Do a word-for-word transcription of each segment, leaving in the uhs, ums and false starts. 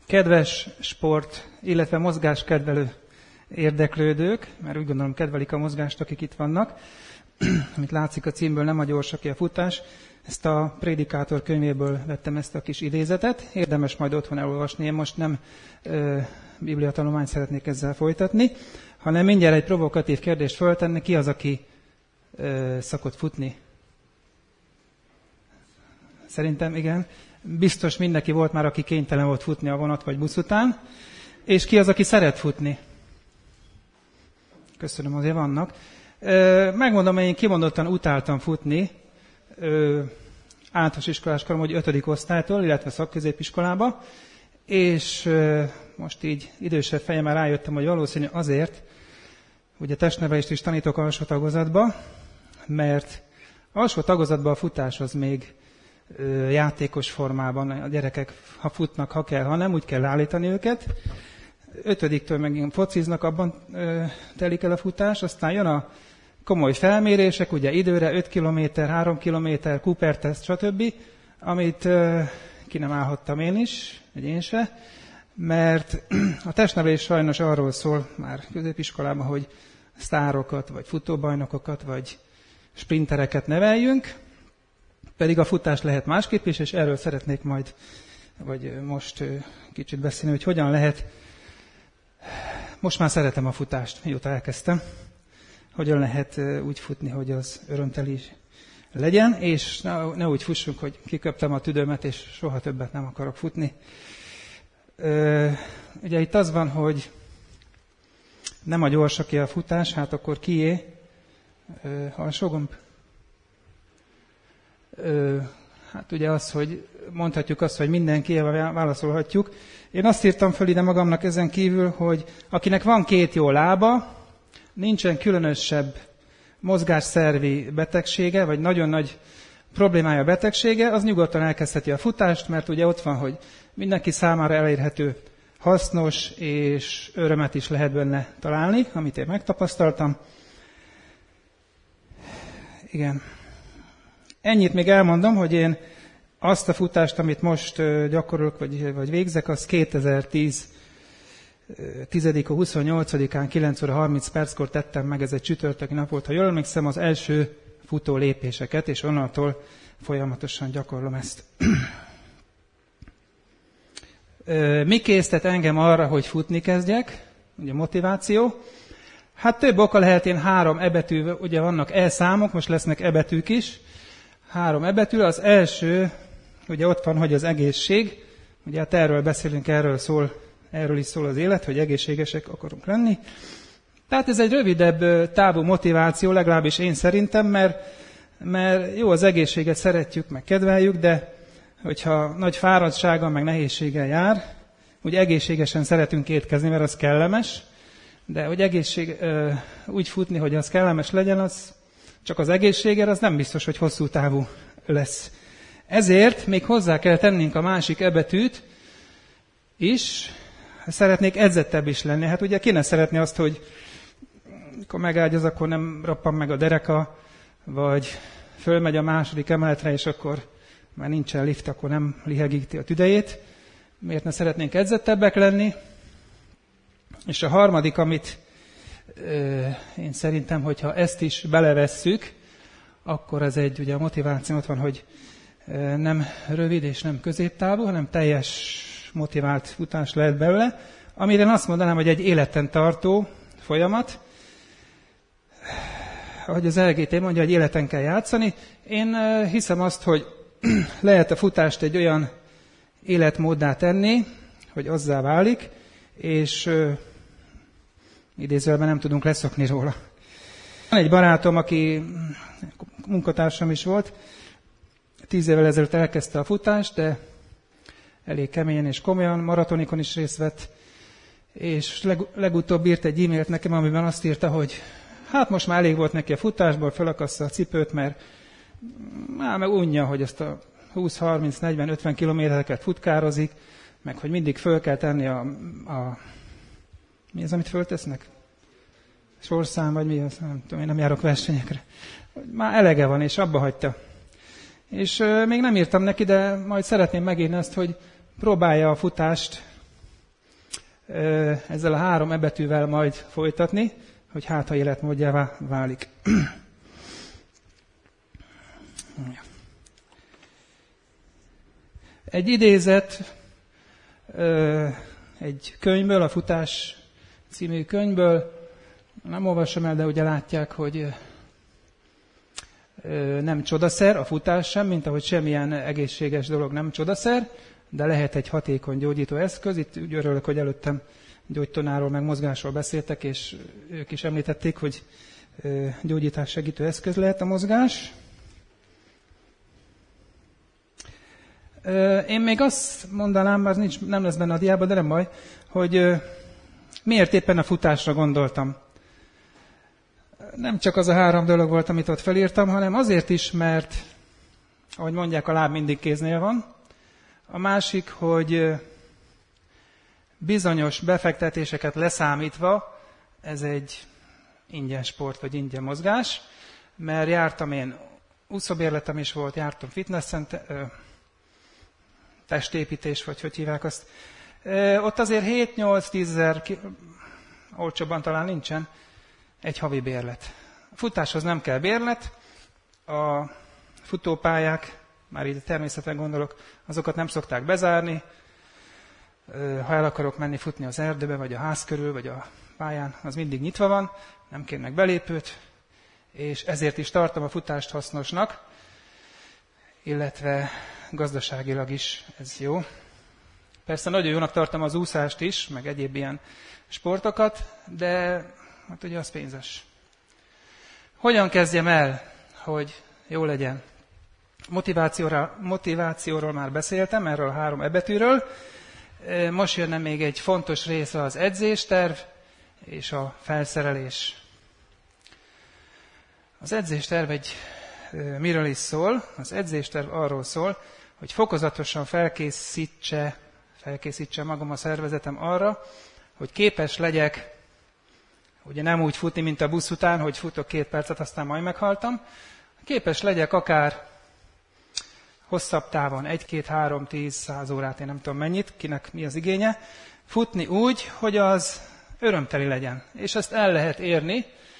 Kedves sport, illetve mozgáskedvelő érdeklődők, mert úgy gondolom kedvelik a mozgást, akik itt vannak, amit látszik a címből, nem a gyors, aki a futás. Ezt a Prédikátor könyvéből vettem ezt a kis idézetet, érdemes majd otthon elolvasni. Én most nem ö, bibliatanulmányt szeretnék ezzel folytatni, hanem mindjárt egy provokatív kérdést föltenni, ki az, aki ö, szokott futni? Szerintem igen. Biztos mindenki volt már, aki kénytelen volt futni a vonat vagy busz után. És ki az, aki szeret futni? Köszönöm, azért vannak. Megmondom, én kimondottan utáltam futni általános iskolás korom, hogy ötödik osztálytól, illetve szakközépiskolába, és most így idősebb fejemmel rájöttem, hogy valószínű azért, hogy a testnevelést is tanítok alsó tagozatba, mert alsó tagozatban a futás az még játékos formában, a gyerekek ha futnak, ha kell, ha nem, úgy kell állítani őket. Ötödiktől meg fociznak, abban ö, telik el a futás, aztán jön a komoly felmérések, ugye időre öt kilométer, három kilométer, Cooper-teszt, stb., amit ö, ki nem állhattam én is, vagy én se, mert a testnevelés sajnos arról szól már középiskolában, hogy sztárokat, vagy futóbajnokokat, vagy sprintereket neveljünk, pedig a futás lehet másképp is, és erről szeretnék majd, vagy most kicsit beszélni, hogy hogyan lehet. Most már szeretem a futást, mióta elkezdtem. Hogyan lehet úgy futni, hogy az örömteli legyen, és ne, ne úgy fussunk, hogy kiköptem a tüdőmet, és soha többet nem akarok futni. Ugye itt az van, hogy nem a gyors, aki a futás, hát akkor kié? Alsógomb? Hát ugye az, hogy mondhatjuk azt, hogy mindenki, válaszolhatjuk. Én azt írtam föl ide magamnak ezen kívül, hogy akinek van két jó lába, nincsen különösebb mozgásszervi betegsége, vagy nagyon nagy problémája a betegsége, az nyugodtan elkezdheti a futást, mert ugye ott van, hogy mindenki számára elérhető, hasznos, és örömet is lehet benne találni, amit én megtapasztaltam. Igen. Ennyit még elmondom, hogy én azt a futást, amit most gyakorolok, vagy, vagy végzek, az kétezer-tíz tizedike huszonnyolcadikán kilenc óra harminc perckor tettem meg, ez egy csütörtöki nap volt, ha jól emlékszem, az első futó lépéseket, és onnantól folyamatosan gyakorlom ezt. Mi késztet engem arra, hogy futni kezdjek? Ugye motiváció. Hát több oka lehet, én három e-betű, ugye vannak e-számok, most lesznek e-betűk is. Három e-betű, az első, ugye ott van, hogy az egészség, ugye hát erről beszélünk, erről szól, erről is szól az élet, hogy egészségesek akarunk lenni. Tehát ez egy rövidebb távú motiváció, legalábbis én szerintem, mert, mert jó, az egészséget szeretjük, meg kedveljük, de hogyha nagy fáradtsága, meg nehézséggel jár, ugye egészségesen szeretünk étkezni, mert az kellemes, de hogy egészség, úgy futni, hogy az kellemes legyen, az csak az egészségért, az nem biztos, hogy hosszú távú lesz. Ezért még hozzá kell tennünk a másik e-betűt is, szeretnék edzettebb is lenni. Hát ugye ki ne szeretné azt, hogy amikor megágyaz, akkor nem rappan meg a dereka, vagy fölmegy a második emeletre, és akkor már nincsen lift, akkor nem lihegíti a tüdejét. Miért ne szeretnénk edzettebbek lenni? És a harmadik, amit ö, én szerintem, hogyha ezt is belevesszük, akkor ez egy, ugye a motiváció ott van, hogy ö, nem rövid és nem középtávú, hanem teljes motivált futás lehet belőle, amire én azt mondanám, hogy egy életen tartó folyamat. Ahogy az el gé té mondja, hogy életen kell játszani. Én ö, hiszem azt, hogy lehet a futást egy olyan életmóddá tenni, hogy azzá válik, és ö, idézőjelben nem tudunk leszokni róla. Van egy barátom, aki munkatársam is volt, tíz évvel ezelőtt elkezdte a futást, de elég keményen és komolyan, maratonikon is részt vett, és leg, legutóbb írt egy e-mailt nekem, amiben azt írta, hogy hát most már elég volt neki a futásból, felakassza a cipőt, mert már meg unja, hogy ezt a húsz, harminc, negyven, ötven kilométereket futkározik, meg hogy mindig föl kell tenni a, a mi az, amit föltesznek? Sorszám, vagy mi az? Nem tudom, én nem járok versenyekre. Már elege van, és abba hagyta. És euh, még nem írtam neki, de majd szeretném megírni azt, hogy próbálja a futást ezzel a három E betűvel majd folytatni, hogy hát, ha életmódjává válik. Egy idézet egy könyvből, a Futás című könyvből, nem olvasom el, de ugye látják, hogy nem csodaszer a futás sem, mint ahogy semmilyen egészséges dolog nem csodaszer, de lehet egy hatékony gyógyító eszköz. Itt úgy örülök, hogy előttem gyógytonáról meg mozgásról beszéltek, és ők is említették, hogy gyógyítás segítő eszköz lehet a mozgás. Én még azt mondanám, bár nincs, nem lesz benne a diában, de nem baj, hogy miért éppen a futásra gondoltam. Nem csak az a három dolog volt, amit ott felírtam, hanem azért is, mert, ahogy mondják, a láb mindig kéznél van. A másik, hogy bizonyos befektetéseket leszámítva, ez egy ingyen sport, vagy ingyen mozgás, mert jártam én, úszóbérletem is volt, jártam fitness center, testépítés, vagy hogy hívják azt. Ott azért hét-nyolc-tíz ezer, olcsóbban talán nincsen, egy havi bérlet. A futáshoz nem kell bérlet, a futópályák, már így természetre gondolok, azokat nem szokták bezárni. Ha el akarok menni futni az erdőbe, vagy a ház körül, vagy a pályán, az mindig nyitva van, nem kérnek belépőt, és ezért is tartom a futást hasznosnak, illetve gazdaságilag is ez jó. Persze nagyon jónak tartom az úszást is, meg egyéb ilyen sportokat, de hát ugye az pénzes. Hogyan kezdjem el, hogy jó legyen? Motivációra, motivációról már beszéltem, erről a három E betűről. Most jönne még egy fontos része, az edzésterv és a felszerelés. Az edzésterv egy miről is szól? Az edzésterv arról szól, hogy fokozatosan felkészítse, felkészítse magam a szervezetem arra, hogy képes legyek, ugye nem úgy futni, mint a busz után, hogy futok két percet, aztán majd meghaltam. Képes legyek akár hosszabb távon, egy, két, három, tíz, száz órát, én nem tudom mennyit, kinek mi az igénye, futni úgy, hogy az örömteli legyen. És ezt el lehet érni.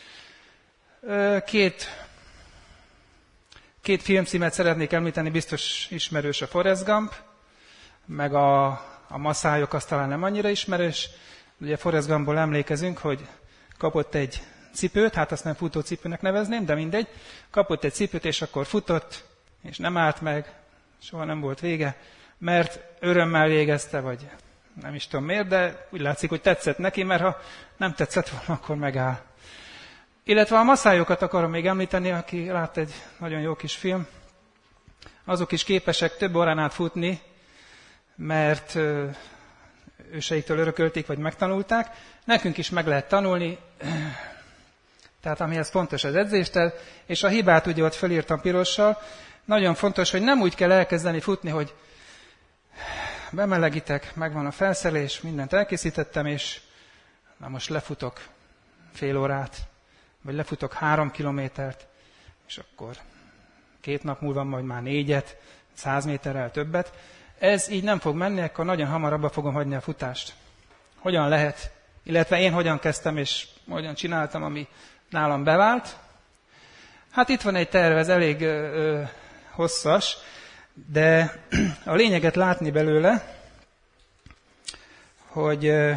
Két, két filmcímet szeretnék említeni, biztos ismerős a Forrest Gump, meg a, a Maszályok, az talán nem annyira ismerős. Ugye Forrest Gumpból emlékezünk, hogy kapott egy cipőt, hát azt nem futócipőnek nevezném, de mindegy. Kapott egy cipőt, és akkor futott, és nem állt meg, soha nem volt vége, mert örömmel végezte, vagy nem is tudom miért, de úgy látszik, hogy tetszett neki, mert ha nem tetszett volna, akkor megáll. Illetve a Masályokat akarom még említeni, aki lát egy nagyon jó kis film. Azok is képesek több órán át futni, mert őseiktől örökölték, vagy megtanulták. Nekünk is meg lehet tanulni, tehát amihez fontos az edzéstel, és a hibát ugye ott felírtam pirossal. Nagyon fontos, hogy nem úgy kell elkezdeni futni, hogy bemelegítek, megvan a felszerelés, mindent elkészítettem, és na most lefutok fél órát, vagy lefutok három kilométert, és akkor két nap múlva majd már négyet, száz méterrel többet. Ez így nem fog menni, akkor nagyon hamar abba fogom hagyni a futást. Hogyan lehet? Illetve én hogyan kezdtem, és hogyan csináltam, ami nálam bevált. Hát itt van egy terv, ez elég ö, ö, hosszas, de a lényeget látni belőle, hogy ö,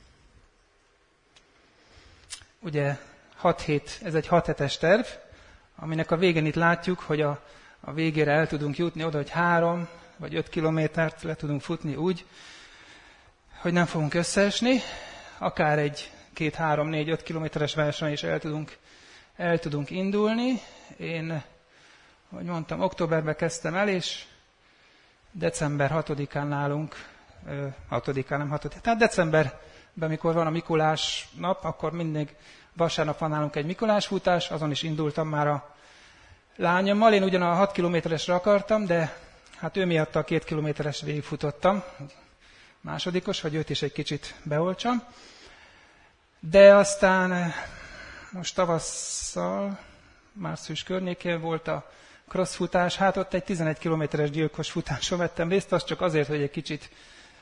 ugye hat hét, ez egy hat hetes terv, aminek a végén itt látjuk, hogy a, a végére el tudunk jutni oda, hogy három vagy öt kilométert le tudunk futni úgy, hogy nem fogunk összeesni, akár egy két, három, négy, öt kilométeres verseny is el tudunk, el tudunk indulni. Én, ahogy mondtam, októberben kezdtem el, és december hatodikán nálunk, hatodikán, nem hatodikán, tehát decemberben, amikor van a Mikulás nap, akkor mindig vasárnap van nálunk egy Mikulás futás, azon is indultam már a lányommal. Én ugyan a hat kilométeresre akartam, de hát ő miatt a két kilométeres végigfutottam, másodikos, hogy őt is egy kicsit beoltsam. De aztán most tavasszal, március környékén volt a crossfutás, hát ott egy tizenegy kilométeres gyilkos futáson vettem részt, az csak azért, hogy egy kicsit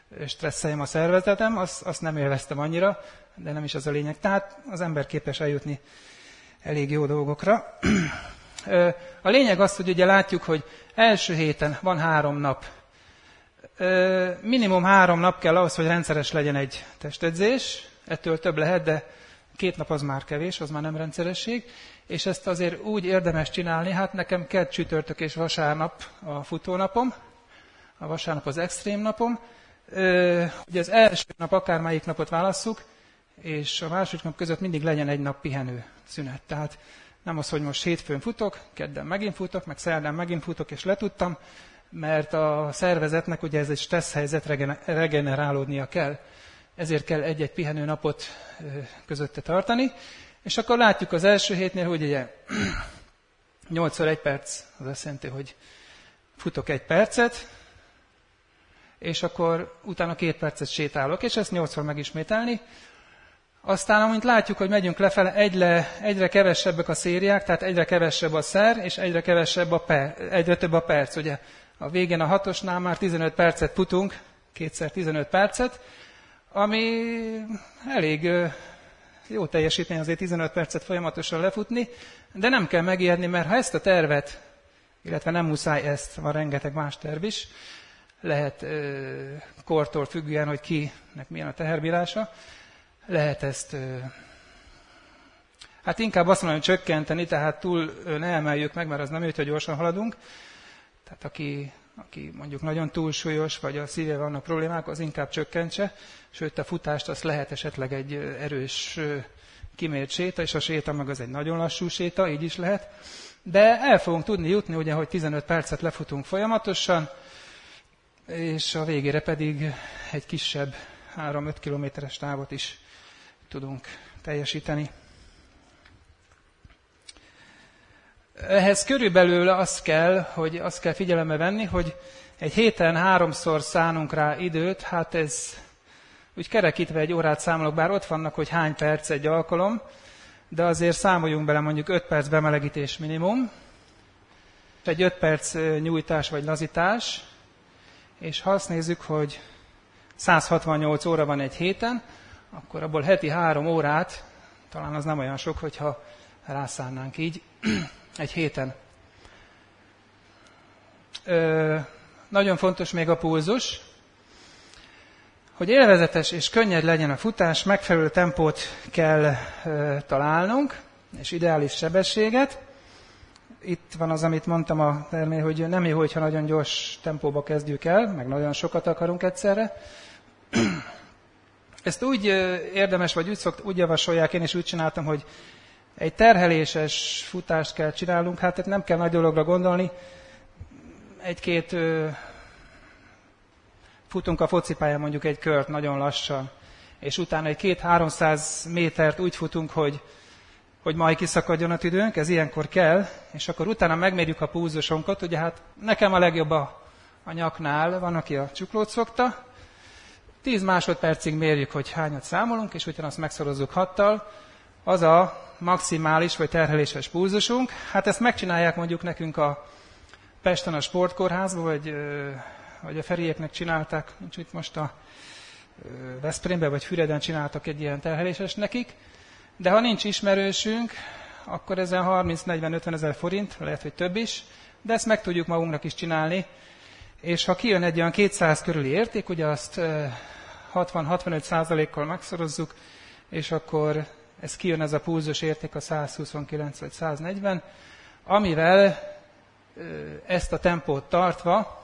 stresszeljem a szervezetem, azt, azt nem élveztem annyira, de nem is az a lényeg. Tehát az ember képes eljutni elég jó dolgokra. A lényeg az, hogy ugye látjuk, hogy első héten van három nap. Minimum három nap kell ahhoz, hogy rendszeres legyen egy testedzés. Ettől több lehet, de két nap az már kevés, az már nem rendszeresség. És ezt azért úgy érdemes csinálni, hát nekem kedd, csütörtök és vasárnap a futónapom. A vasárnap az extrém napom. Ugye az első nap akármelyik napot válasszuk, és a második nap között mindig legyen egy nap pihenő szünet. Tehát nem az, hogy most hétfőn futok, kedden megint futok, meg szerdán megint futok, és letudtam, mert a szervezetnek ugye ez egy stressz helyzet, regenerálódnia kell. Ezért kell egy-egy pihenő napot közötte tartani. És akkor látjuk az első hétnél, hogy ugye nyolcszor egy perc, az azt jelenti, hogy futok egy percet, és akkor utána két percet sétálok, és ezt nyolcszor megismételni. Aztán, amint látjuk, hogy megyünk lefele, egyre, egyre kevesebbek a szériák, tehát egyre kevesebb a szer, és egyre kevesebb a per, egyre több a perc. Ugye a végén a hatosnál már tizenöt percet futunk, kétszer tizenöt percet, ami elég jó teljesítmény, azért tizenöt percet folyamatosan lefutni, de nem kell megijedni, mert ha ezt a tervet, illetve nem muszáj ezt, van rengeteg más terv is, lehet kortól függően, hogy kinek milyen a teherbírása, lehet ezt, hát inkább azt mondom, hogy csökkenteni, tehát túl ne emeljük meg, mert az nem jó, hogy gyorsan haladunk. Tehát aki, aki mondjuk nagyon túlsúlyos, vagy a szíve vannak problémák, az inkább csökkentse. Sőt, a futást azt lehet esetleg egy erős kimért séta, és a séta meg az egy nagyon lassú séta, így is lehet. De el fogunk tudni jutni, ugye, hogy tizenöt percet lefutunk folyamatosan, és a végére pedig egy kisebb három-öt kilométeres távot is tudunk teljesíteni. Ehhez körülbelül az kell, hogy azt kell figyelembe venni, hogy egy héten háromszor szánunk rá időt, hát ez úgy kerekítve egy órát számolok, bár ott vannak, hogy hány perc egy alkalom, de azért számoljunk bele mondjuk öt perc bemelegítés minimum, egy öt perc nyújtás vagy lazítás, és ha azt nézzük, hogy száz hatvannyolc óra van egy héten, akkor abból heti három órát, talán az nem olyan sok, hogyha rászánnánk így egy héten. Ö, nagyon fontos még a pulzus, hogy élvezetes és könnyed legyen a futás, megfelelő tempót kell ö, találnunk, és ideális sebességet. Itt van az, amit mondtam a termél, hogy nem jó, hogyha nagyon gyors tempóba kezdjük el, meg nagyon sokat akarunk egyszerre. Ezt úgy érdemes, vagy úgy, szokt, úgy javasolják, én is úgy csináltam, hogy egy terheléses futást kell csinálnunk, hát nem kell nagy dologra gondolni. Egy-két ö, futunk a focipályán mondjuk egy kört nagyon lassan, és utána egy két-háromszáz métert úgy futunk, hogy, hogy majd kiszakadjon a tüdőnk, ez ilyenkor kell, és akkor utána megmérjük a pulzusunkat, ugye hát nekem a legjobb a, a nyaknál, van, aki a csuklót szokta, tíz másodpercig mérjük, hogy hányat számolunk, és utána azt megszorozzuk hattal, az a maximális vagy terheléses pulzusunk. Hát ezt megcsinálják mondjuk nekünk a Pesten a sportkórházban, vagy, vagy a Feriéknek csinálták, nincs itt most a Veszprémben, vagy Füreden csináltak egy ilyen terheléses nekik. De ha nincs ismerősünk, akkor ezen harminc-negyven-ötven ezer forint, lehet, hogy több is, de ezt meg tudjuk magunknak is csinálni. És ha kijön egy olyan kétszáz körüli érték, ugye azt hatvan-hatvanöt százalékkal megszorozzuk, és akkor ez kijön ez a pulzus érték a száz huszonkilenc vagy száz negyven, amivel ezt a tempót tartva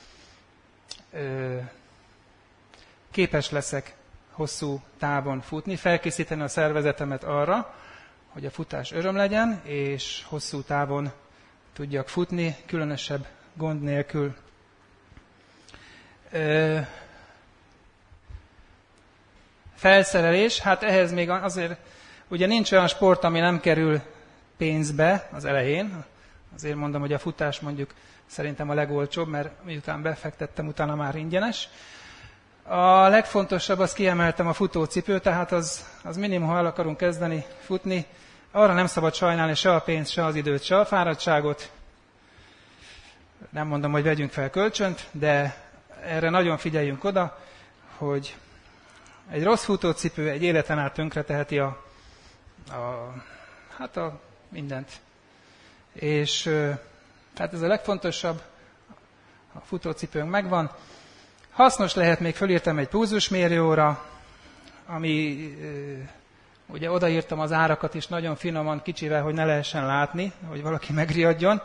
képes leszek hosszú távon futni, felkészíteni a szervezetemet arra, hogy a futás öröm legyen, és hosszú távon tudjak futni, különösebb gond nélkül. Felszerelés, hát ehhez még azért, ugye nincs olyan sport, ami nem kerül pénzbe az elején. Azért mondom, hogy a futás mondjuk szerintem a legolcsóbb, mert miután befektettem, utána már ingyenes. A legfontosabb, azt kiemeltem a futócipő, tehát az, az minimum, ha el akarunk kezdeni futni, arra nem szabad sajnálni se a pénzt, se az időt, se a fáradtságot. Nem mondom, hogy vegyünk fel kölcsönt, de erre nagyon figyeljünk oda. hogy egy rossz futócipő egy életen át tönkreteheti a, a, hát a mindent. És tehát ez a legfontosabb, a futócipőnk megvan. Hasznos lehet, még fölírtam egy pulzusmérőóra, ami, ugye odaírtam az árakat is nagyon finoman, kicsivel, hogy ne lehessen látni, hogy valaki megriadjon.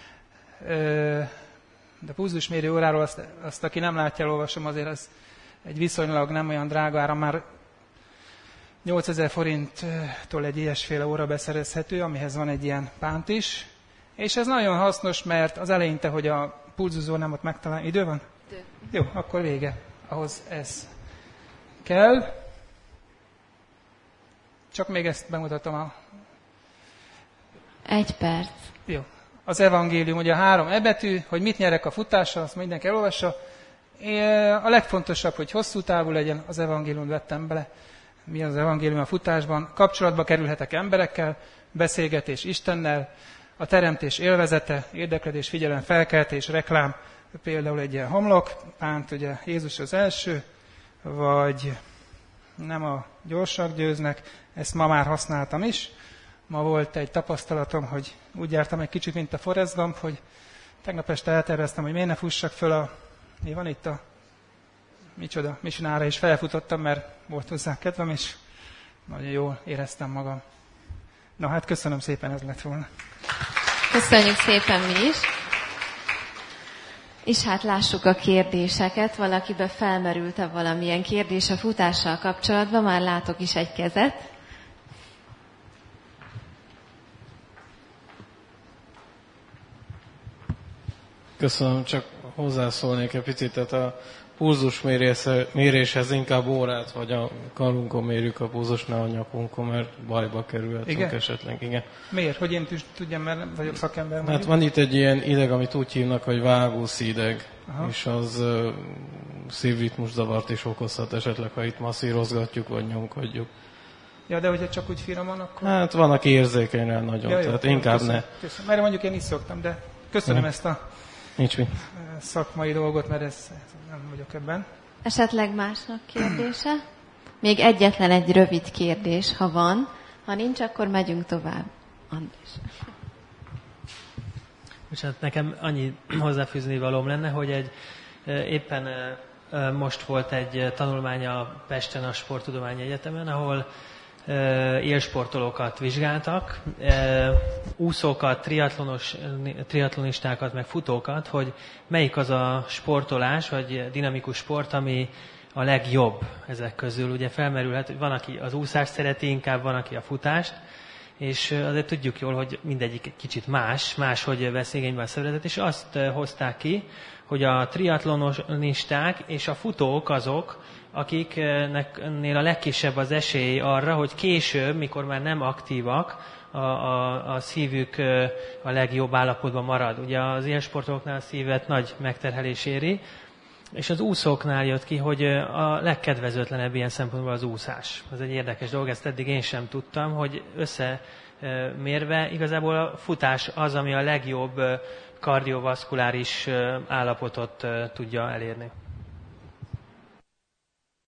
De pulzusmérő óráról azt, azt, aki nem látja, elolvasom, azért az egy viszonylag nem olyan drága ára, már nyolcezer forinttól egy ilyesféle óra beszerezhető, amihez van egy ilyen pánt is. És ez nagyon hasznos, mert az eleinte, hogy a pulzuszórámat megtalálni, idő van? Idő. Jó, akkor vége. Ahhoz ez kell. Csak még ezt bemutatom a... Egy perc. Jó. Az evangélium, ugye a három E betű, hogy mit nyerek a futással, azt mindenki elolvassa. A legfontosabb, hogy hosszú távú legyen, az evangélium vettem bele. Mi az evangélium a futásban? Kapcsolatba kerülhetek emberekkel, beszélgetés Istennel, a teremtés élvezete, érdeklődés, figyelem, felkeltés, reklám, például egy ilyen homlok, pánt, ugye Jézus az első, vagy nem a gyorsak győznek, ezt ma már használtam is. Ma volt egy tapasztalatom, hogy úgy jártam egy kicsit, mint a Forrest Gump, hogy tegnap este elterveztem, hogy miért ne fussak föl a... Mi van itt a... Micsoda, Misinára, és felfutottam, mert volt hozzá kedvem, és nagyon jól éreztem magam. Na hát köszönöm szépen, ez lett volna. Köszönjük szépen mi is. És hát lássuk a kérdéseket. Valakibe felmerült-e valamilyen kérdés a futással kapcsolatban? Már látok is egy kezet. Köszönöm, csak hozzászólnék egy picit, tehát a pulzusméréshez inkább órát, vagy a karunkon mérjük a pulzus, ne a nyakunkon, mert bajba kerülhetünk esetleg. Igen. Miért? Hogy én tudjam, mert nem vagyok szakember? Hát mondjuk? Van itt egy ilyen ideg, amit úgy hívnak, hogy vágószideg, és az uh, szívritmuszavart is okozhat esetleg, ha itt masszírozgatjuk, vagy nyomkodjuk. Ja, de hogyha csak úgy finoman, akkor... Hát van, aki érzékeny rá nagyon, ja, tehát jó, inkább köszönöm, ne. Köszönöm. Mert mondjuk én is szoktam, de köszönöm ja. ezt a Nincs mi. szakmai dolgot, mert ez, ez nem vagyok ebben. Esetleg másnak kérdése? Még egyetlen egy rövid kérdés, ha van. Ha nincs, akkor megyünk tovább. András. Bocsánat, nekem annyi hozzáfűzni valóm lenne, hogy egy éppen most volt egy tanulmány a Pesten a Sporttudományi Egyetemen, ahol élsportolókat vizsgáltak, úszókat, triatlonos, triatlonistákat, meg futókat, hogy melyik az a sportolás, vagy dinamikus sport, ami a legjobb ezek közül. Ugye felmerülhet, hogy van, aki az úszást szereti inkább, van, aki a futást, és azért tudjuk jól, hogy mindegyik egy kicsit más, máshogy vesz igénybe a szervezet, és azt hozták ki, hogy a triatlonisták és a futók azok, akiknél a legkisebb az esély arra, hogy később, mikor már nem aktívak, a, a, a szívük a legjobb állapotban marad. Ugye az élsportolóknál a szívet nagy megterhelés éri, és az úszóknál jött ki, hogy a legkedvezőtlenebb ilyen szempontból az úszás. Ez egy érdekes dolog, ezt eddig én sem tudtam, hogy összemérve igazából a futás az, ami a legjobb kardiovaszkuláris állapotot tudja elérni.